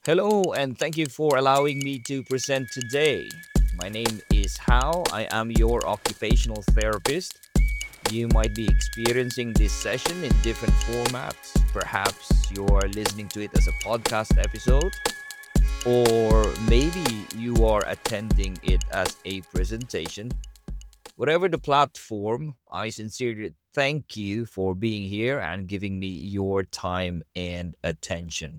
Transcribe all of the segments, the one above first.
Hello, and thank you for allowing me to present today. My name is Hao. I am your occupational therapist. You might be experiencing this session in different formats. Perhaps you are listening to it as a podcast episode, or maybe you are attending it as a presentation. Whatever the platform, I sincerely thank you for being here and giving me your time and attention.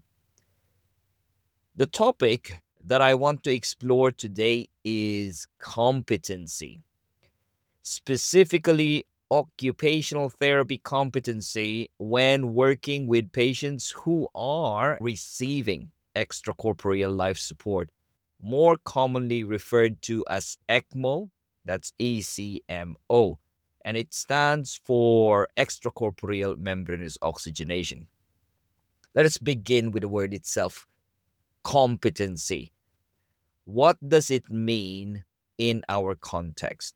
The topic that I want to explore today is competency, specifically occupational therapy competency when working with patients who are receiving extracorporeal life support, more commonly referred to as ECMO, that's ECMO, and it stands for extracorporeal membranous oxygenation. Let us begin with the word itself, competency. What does it mean in our context?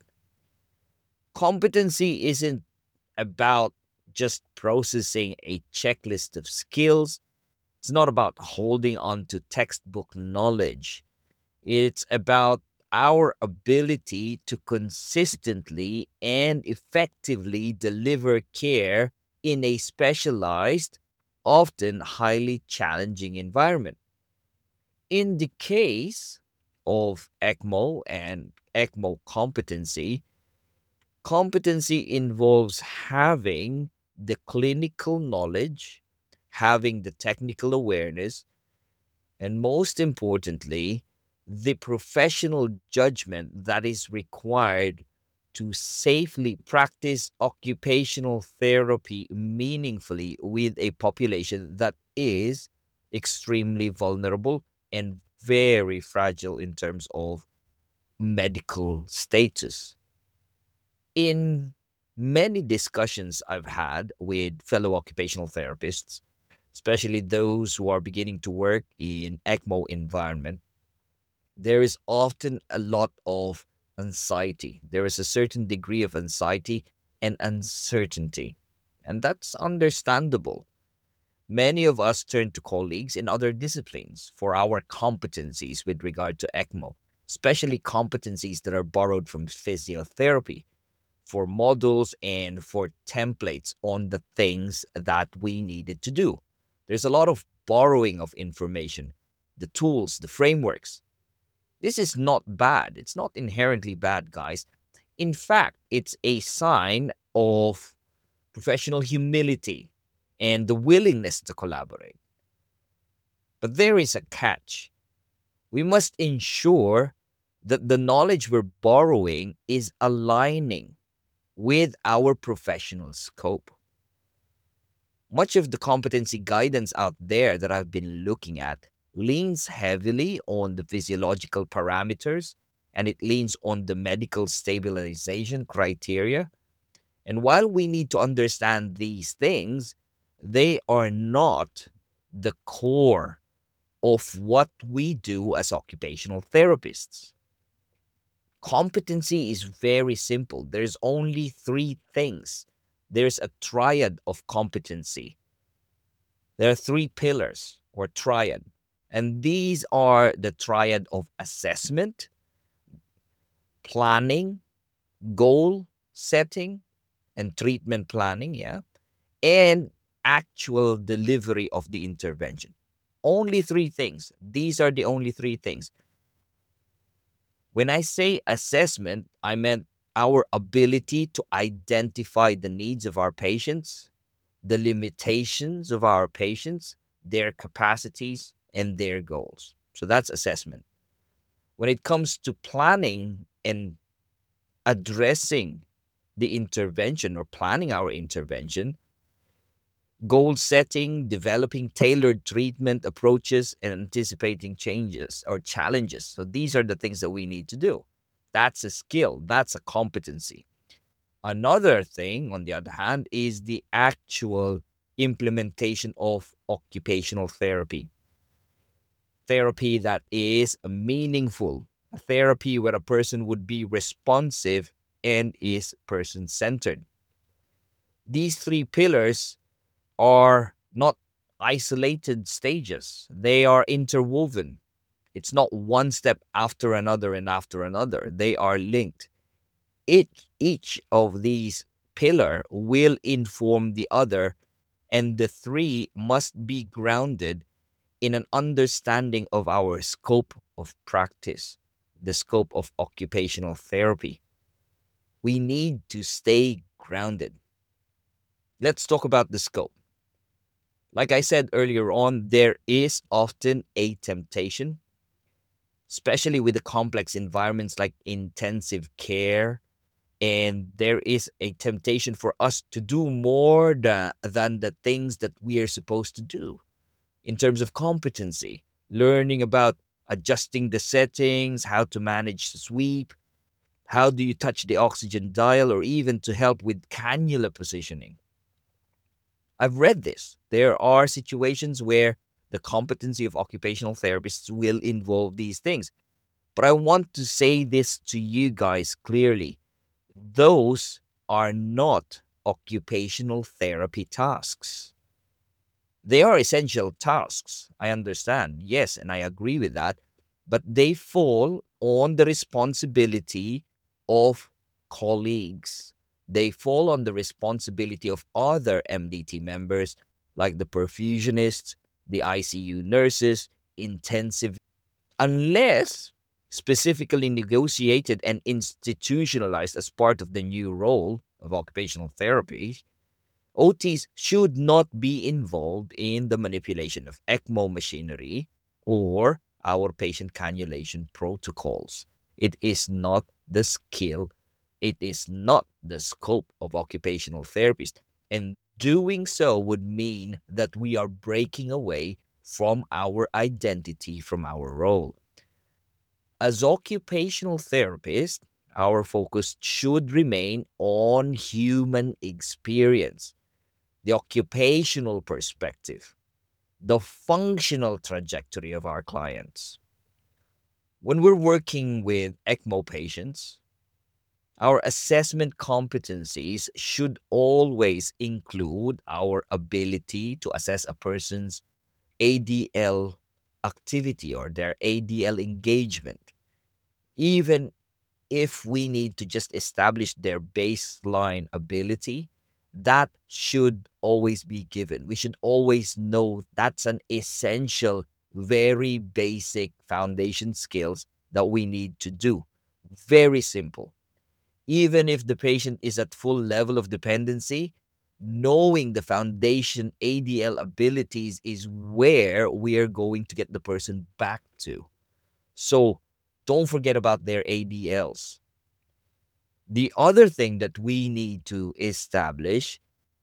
Competency isn't about just processing a checklist of skills. It's not about holding on to textbook knowledge. It's about our ability to consistently and effectively deliver care in a specialized, often highly challenging environment. In the case of ECMO and ECMO competency, competency involves having the clinical knowledge, having the technical awareness, and most importantly, the professional judgment that is required to safely practice occupational therapy meaningfully with a population that is extremely vulnerable and very fragile in terms of medical status. In many discussions I've had with fellow occupational therapists, especially those who are beginning to work in ECMO environment, there is often a lot of anxiety. There is a certain degree of anxiety and uncertainty, and that's understandable. Many of us turn to colleagues in other disciplines for our competencies with regard to ECMO, especially competencies that are borrowed from physiotherapy, for models and for templates on the things that we needed to do. There's a lot of borrowing of information, the tools, the frameworks. This is not bad. It's not inherently bad, guys. In fact, it's a sign of professional humility and the willingness to collaborate. But there is a catch. We must ensure that the knowledge we're borrowing is aligning with our professional scope. Much of the competency guidance out there that I've been looking at leans heavily on the physiological parameters, and it leans on the medical stabilization criteria. And while we need to understand these things, they are not the core of what we do as occupational therapists. Competency is very simple. There's only three things. There's a triad of competency. There are three pillars or triad. And these are the triad of assessment, planning, goal setting, and treatment planning, yeah, and actual delivery of the intervention. Only three things. These are the only three things. When I say assessment, I meant our ability to identify the needs of our patients, the limitations of our patients, their capacities, and their goals. So that's assessment. When it comes to planning and addressing the intervention or planning our intervention, goal setting, developing tailored treatment approaches, and anticipating changes or challenges. So these are the things that we need to do. That's a skill, that's a competency. Another thing, on the other hand, is the actual implementation of occupational therapy. Therapy that is meaningful, a therapy where a person would be responsive and is person centered. These three pillars are not isolated stages. They are interwoven. It's not one step after another and after another. They are linked. Each of these pillar will inform the other, and the three must be grounded in an understanding of our scope of practice, the scope of occupational therapy. We need to stay grounded. Let's talk about the scope. Like I said earlier on, there is often a temptation, especially with the complex environments like intensive care. And there is a temptation for us to do more than the things that we are supposed to do in terms of competency, learning about adjusting the settings, how to manage the sweep, how do you touch the oxygen dial, or even to help with cannula positioning. I've read this. There are situations where the competency of occupational therapists will involve these things. But I want to say this to you guys clearly. Those are not occupational therapy tasks. They are essential tasks. I understand. Yes, and I agree with that. But they fall on the responsibility of colleagues. They fall on the responsibility of other MDT members, like the perfusionists, the ICU nurses, intensive, unless specifically negotiated and institutionalized as part of the new role of occupational therapy. OTs should not be involved in the manipulation of ECMO machinery or our patient cannulation protocols. It is not the skill, it is not the scope of occupational therapists. And doing so would mean that we are breaking away from our identity, from our role. As occupational therapists, our focus should remain on human experience, the occupational perspective, the functional trajectory of our clients. When we're working with ECMO patients, our assessment competencies should always include our ability to assess a person's ADL activity or their ADL engagement, even if we need to just establish their baseline ability. That should always be given. We should always know that's an essential, very basic foundation skills that we need to do. Very simple. Even if the patient is at full level of dependency, knowing the foundation ADL abilities is where we are going to get the person back to. So don't forget about their ADLs. The other thing that we need to establish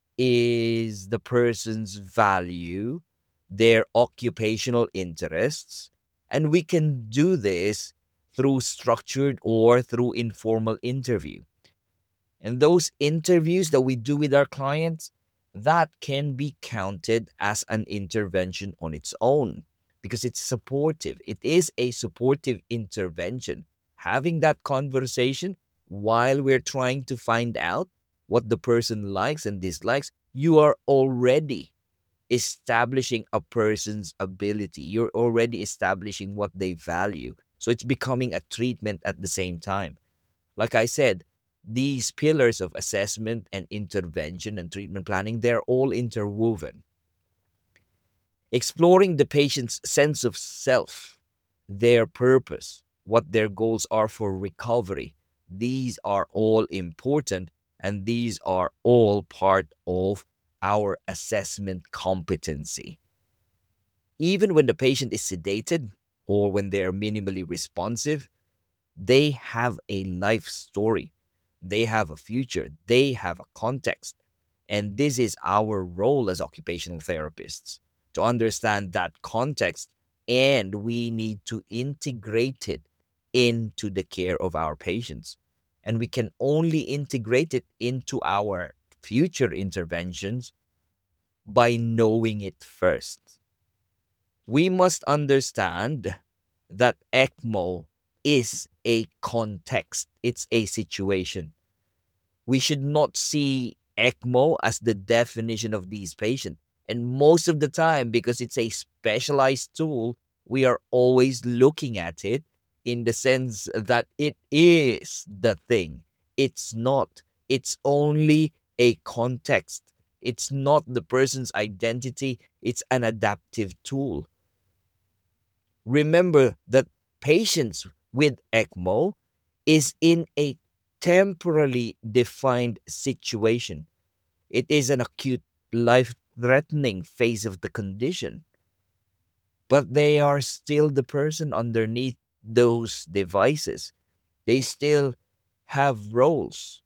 is the person's value, their occupational interests, and we can do this through structured or through informal interview. And those interviews that we do with our clients, that can be counted as an intervention on its own because it's supportive. It is a supportive intervention. Having that conversation while we're trying to find out what the person likes and dislikes, you are already establishing a person's ability. You're already establishing what they value. So it's becoming a treatment at the same time. Like I said, these pillars of assessment and intervention and treatment planning, they're all interwoven. Exploring the patient's sense of self, their purpose, what their goals are for recovery, these are all important and these are all part of our assessment competency. Even when the patient is sedated or when they are minimally responsive, they have a life story. They have a future. They have a context. And this is our role as occupational therapists to understand that context, and we need to integrate it into the care of our patients. And we can only integrate it into our future interventions by knowing it first. We must understand that ECMO is a context, it's a situation. We should not see ECMO as the definition of these patients. And most of the time, because it's a specialized tool, we are always looking at it in the sense that it is the thing. It's not. It's only a context. It's not the person's identity. It's an adaptive tool. Remember that patients with ECMO is in a temporally defined situation. It is an acute life threatening phase of the condition, but they are still the person underneath those devices. They still have roles.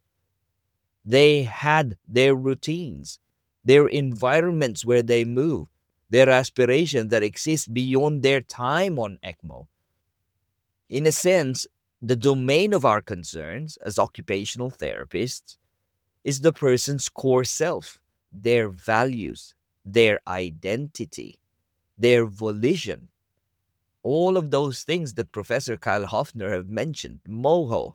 They had their routines, their environments where they move, their aspirations that exist beyond their time on ECMO. In a sense, the domain of our concerns as occupational therapists is the person's core self, their values, their identity, their volition. All of those things that Professor Kyle Hoffner have mentioned, MOHO.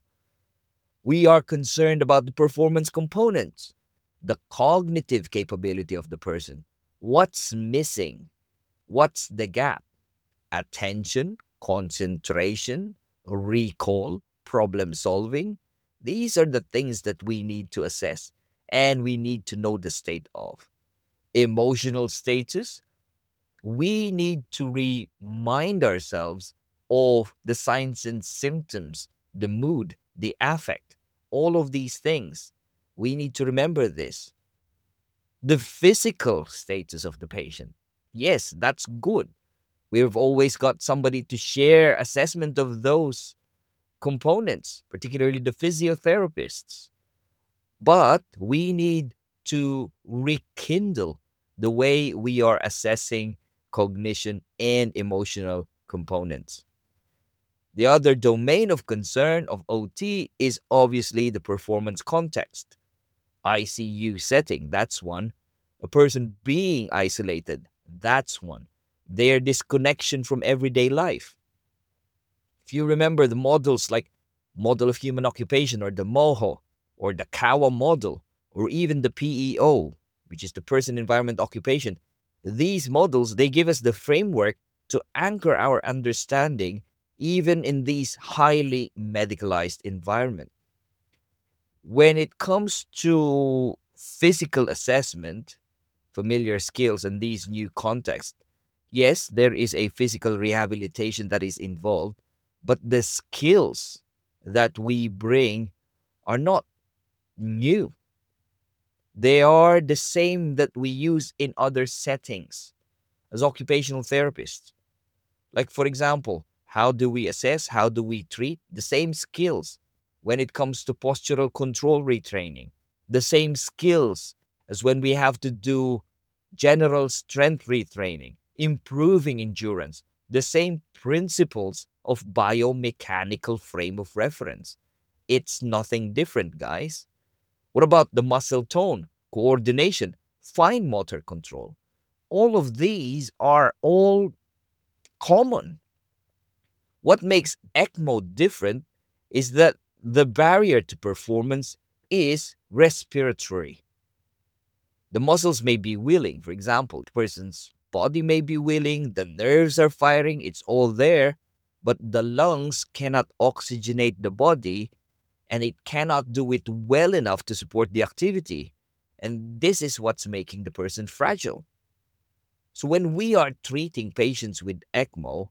We are concerned about the performance components, the cognitive capability of the person. What's missing? What's the gap? Attention, concentration, recall, problem solving. These are the things that we need to assess and we need to know the state of. Emotional status, we need to remind ourselves of the signs and symptoms, the mood, the affect, all of these things. We need to remember this. The physical status of the patient. Yes, that's good. We've always got somebody to share assessment of those components, particularly the physiotherapists. But we need to rekindle the way we are assessing cognition and emotional components. The other domain of concern of OT is obviously the performance context. ICU setting, that's one. A person being isolated, that's one. Their disconnection from everyday life. If you remember the models like model of human occupation or the MOHO or the CAWA model or even the PEO, which is the person environment occupation, these models, they give us the framework to anchor our understanding even in these highly medicalized environment. When it comes to physical assessment, familiar skills and these new contexts, yes, there is a physical rehabilitation that is involved, but the skills that we bring are not new. They are the same that we use in other settings as occupational therapists. Like, for example, how do we assess? How do we treat? The same skills when it comes to postural control retraining, the same skills as when we have to do general strength retraining, improving endurance, the same principles of biomechanical frame of reference. It's nothing different, guys. What about the muscle tone, coordination, fine motor control? All of these are all common. What makes ECMO different is that the barrier to performance is respiratory. The muscles may be willing, for example, the person's body may be willing, the nerves are firing, it's all there, but the lungs cannot oxygenate the body and it cannot do it well enough to support the activity. And this is what's making the person fragile. So when we are treating patients with ECMO,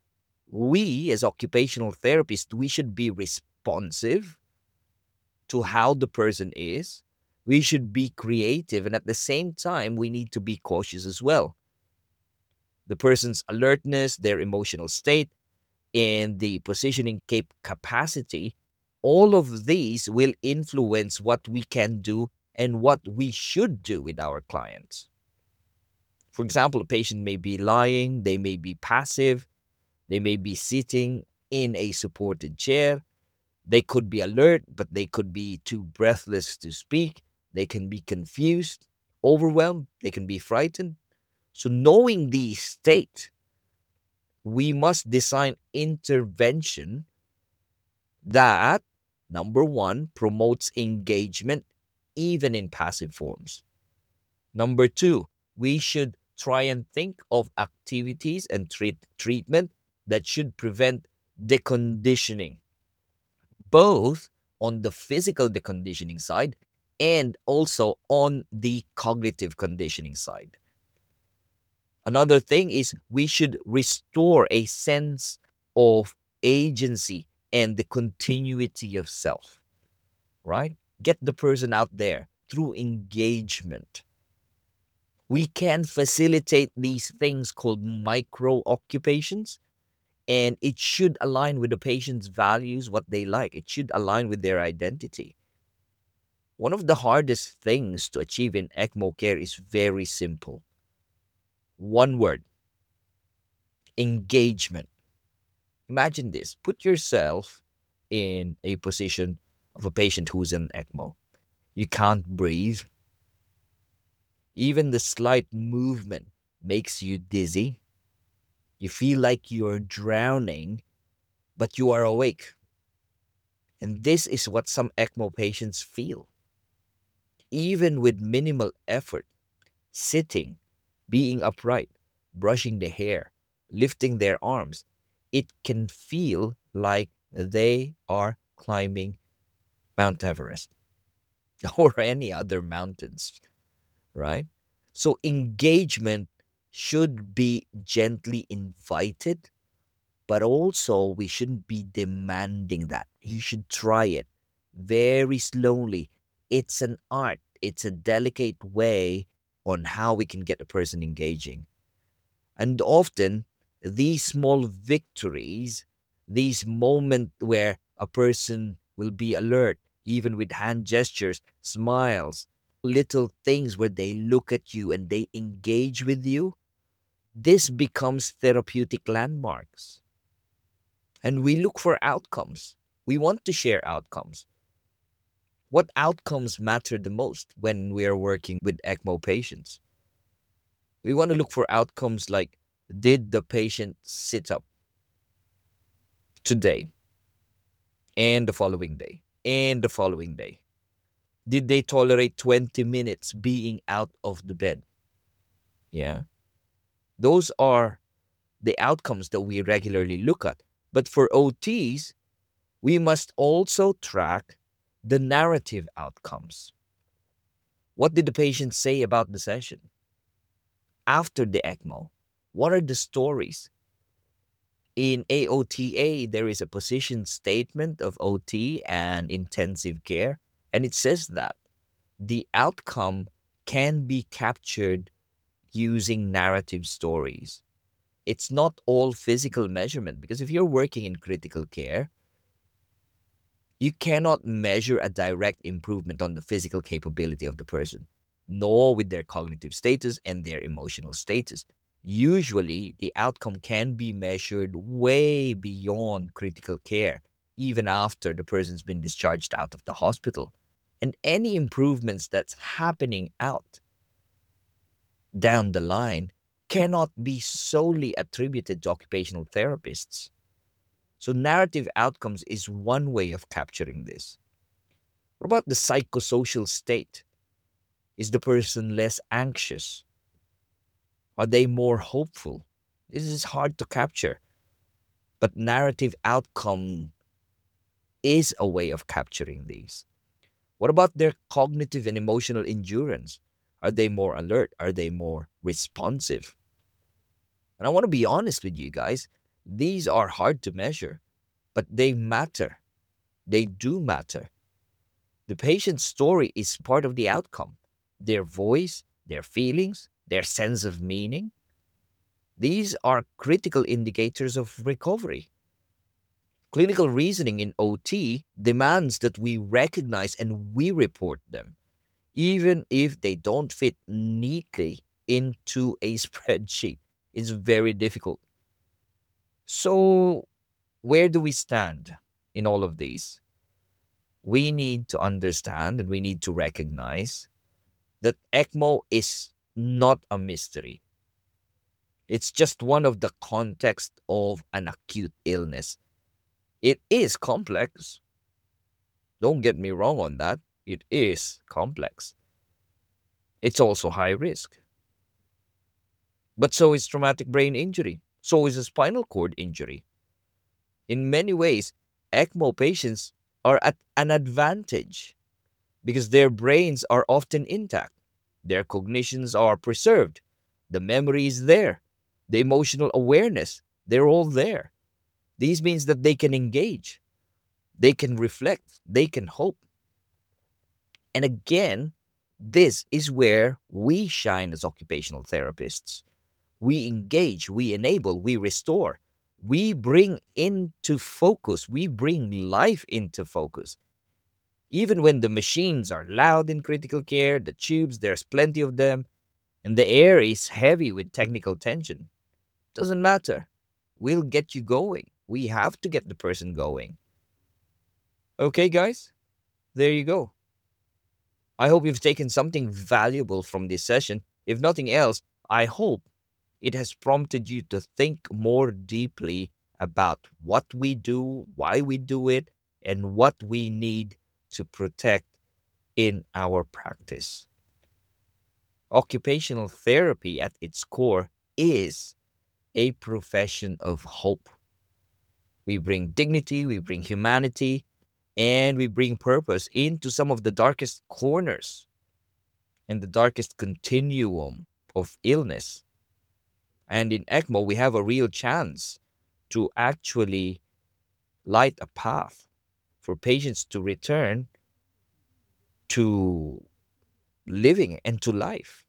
we as occupational therapists, we should be responsive to how the person is. We should be creative, and at the same time, we need to be cautious as well. The person's alertness, their emotional state, and the positioning capacity, all of these will influence what we can do and what we should do with our clients. For example, a patient may be lying, they may be passive, they may be sitting in a supported chair. They could be alert, but they could be too breathless to speak. They can be confused, overwhelmed, they can be frightened. So, knowing these state, we must design intervention that, number one, promotes engagement even in passive forms. Number two, We should try and think of activities and treatment that should prevent deconditioning, both on the physical deconditioning side and also on the cognitive conditioning side. Another thing is we should restore a sense of agency and the continuity of self, right? Get the person out there through engagement. We can facilitate these things called micro occupations, and it should align with the patient's values, what they like. It should align with their identity. One of the hardest things to achieve in ECMO care is very simple. One word: engagement. Imagine this. Put yourself in a position of a patient who's in ECMO. You can't breathe. Even the slight movement makes you dizzy. You feel like you're drowning, but you are awake. And this is what some ECMO patients feel. Even with minimal effort, sitting, being upright, brushing the hair, lifting their arms, it can feel like they are climbing Mount Everest or any other mountains, right? So engagement should be gently invited, but also we shouldn't be demanding that. You should try it very slowly. It's an art, it's a delicate way on how we can get a person engaging. And often, these small victories, these moments where a person will be alert, even with hand gestures, smiles, little things where they look at you and they engage with you, this becomes therapeutic landmarks. And we look for outcomes. We want to share outcomes. What outcomes matter the most when we are working with ECMO patients? We want to look for outcomes like, did the patient sit up today and the following day and the following day? Did they tolerate 20 minutes being out of the bed? Yeah. Those are the outcomes that we regularly look at. But for OTs, we must also track the narrative outcomes. What did the patient say about the session? After the ECMO, what are the stories? In AOTA, there is a position statement of OT and intensive care, and it says that the outcome can be captured using narrative stories. It's not all physical measurement, because if you're working in critical care, you cannot measure a direct improvement on the physical capability of the person, nor with their cognitive status and their emotional status. Usually, the outcome can be measured way beyond critical care, even after the person's been discharged out of the hospital. And any improvements that's happening out down the line cannot be solely attributed to occupational therapists. So, narrative outcomes is one way of capturing this. What about the psychosocial state? Is the person less anxious? Are they more hopeful? This is hard to capture, but narrative outcome is a way of capturing these. What about their cognitive and emotional endurance? Are they more alert? Are they more responsive? And I want to be honest with you guys, these are hard to measure, but they matter. They do matter. The patient's story is part of the outcome. Their voice, their feelings, their sense of meaning. These are critical indicators of recovery. Clinical reasoning in OT demands that we recognize and we report them, even if they don't fit neatly into a spreadsheet. It's very difficult. So, where do we stand in all of these? We need to understand and we need to recognize that ECMO is not a mystery. It's just one of the context of an acute illness. It is complex. Don't get me wrong on that. It is complex. It's also high risk. But so is traumatic brain injury. So is a spinal cord injury. In many ways, ECMO patients are at an advantage because their brains are often intact. Their cognitions are preserved. The memory is there. The emotional awareness, they're all there. This means that they can engage, they can reflect, they can hope. And again, this is where we shine as occupational therapists. We engage, we enable, we restore. We bring into focus, we bring life into focus. Even when the machines are loud in critical care, the tubes, there's plenty of them, and the air is heavy with technical tension. Doesn't matter. We'll get you going. We have to get the person going. Okay, guys? There you go. I hope you've taken something valuable from this session. If nothing else, I hope it has prompted you to think more deeply about what we do, why we do it, and what we need to protect in our practice. Occupational therapy at its core is a profession of hope. We bring dignity, we bring humanity, and we bring purpose into some of the darkest corners and the darkest continuum of illness. And in ECMO, we have a real chance to actually light a path for patients to return to living and to life.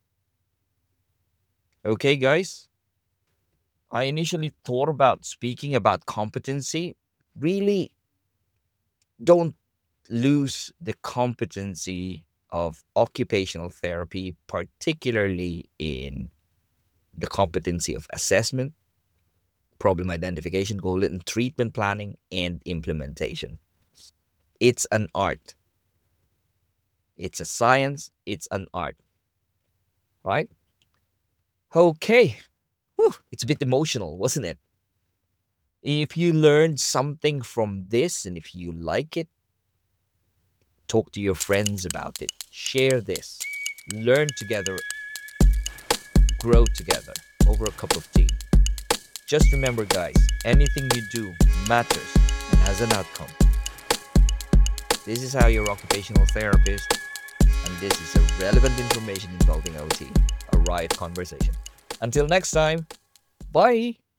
Okay, guys? I initially thought about speaking about competency. Really, don't lose the competency of occupational therapy, particularly in the competency of assessment, problem identification, goal and treatment planning, and implementation. It's an art. It's a science. It's an art. Right? Okay. Whew, it's a bit emotional, wasn't it? If you learned something from this and if you like it, talk to your friends about it. Share this. Learn together. Grow together over a cup of tea. Just remember, guys, anything you do matters and has an outcome. This is how your occupational therapist, and this is a relevant information involving OT, a riot conversation. Until next time, bye.